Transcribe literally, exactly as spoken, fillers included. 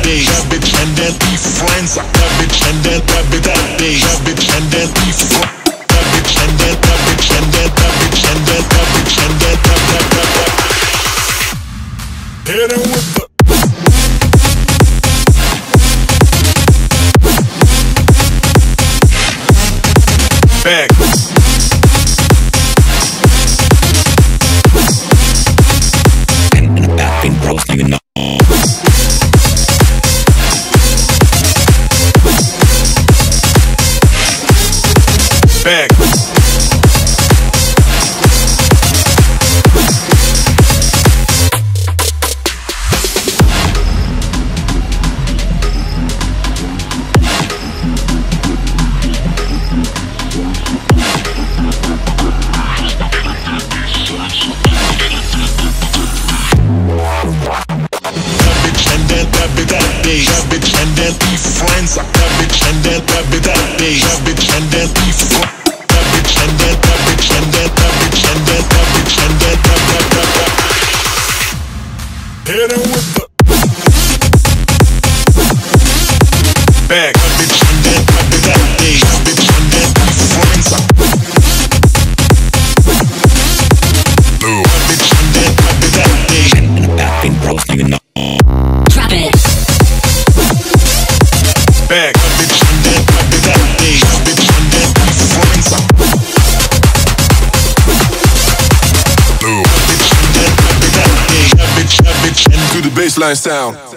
day, that bitch and then be friends. That bitch and then that bitch that day, that bitch and then be friends. That bitch and then that bitch and then that bitch and then that bitch and then that that that that. Hit him with the. Back. And in the bathroom, bros, you know. Back. That bitch and then be friends. That bitch and then that bitch that day. That bitch and then be friends. That bitch and then that bitch and then that bitch and then that bitch and then that that that that. Hit him with the back. That bitch and then that bitch that day. That bitch and then be friends. That bitch and then that bitch that day. In the bathroom, bros, you know. Drop it. Back, that bitch and then that bitch that day, that bitch and then be friends. That bitch and then that bitch that day, that bitch, that bitch and to the baseline sound.